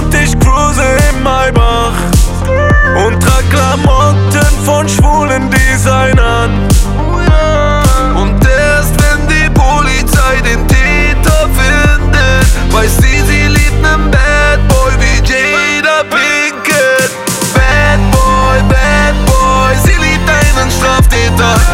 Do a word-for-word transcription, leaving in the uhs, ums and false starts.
und ich cruise im Maybach und trag Klamotten von schwulen Designern.